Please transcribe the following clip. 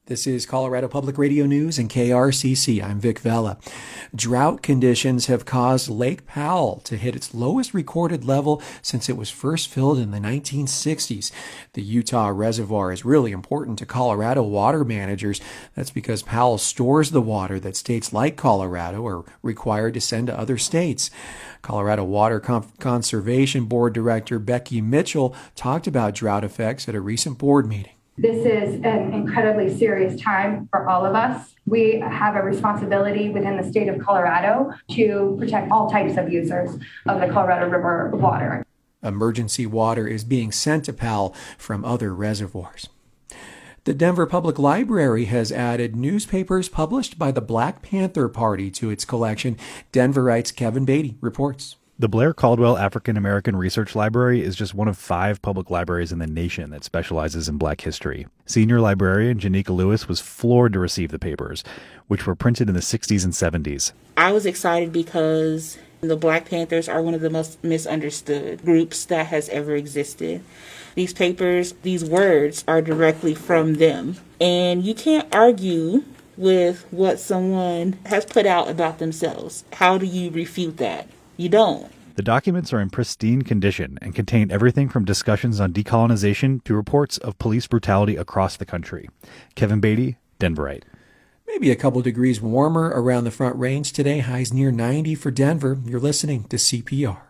This is Colorado Public Radio News and KRCC. I'm Vic Vela. Drought conditions have caused Lake Powell to hit its lowest recorded level since it was first filled in the 1960s. The Utah Reservoir is really important to Colorado water managers. That's because Powell stores the water that states like Colorado are required to send to other states. Colorado Water Conservation Board Director Becky Mitchell talked about drought effects at a recent board meeting. This is an incredibly serious time for all of us. We have a responsibility within the state of Colorado to protect all types of users of the Colorado River water. Emergency water is being sent to Powell from other reservoirs. The Denver Public Library has added newspapers published by the Black Panther Party to its collection. Denverite's Kevin Beatty reports. The Blair Caldwell African American Research Library is just one of 5 public libraries in the nation that specializes in Black history. Senior librarian Janika Lewis was floored to receive the papers, which were printed in the 60s and 70s. I was excited because the Black Panthers are one of the most misunderstood groups that has ever existed. These papers, these words are directly from them. And you can't argue with what someone has put out about themselves. How do you refute that? You don't. The documents are in pristine condition and contain everything from discussions on decolonization to reports of police brutality across the country. Kevin Beatty, Denverite. Maybe a couple degrees warmer around the Front Range today. Highs near 90 for Denver. You're listening to CPR.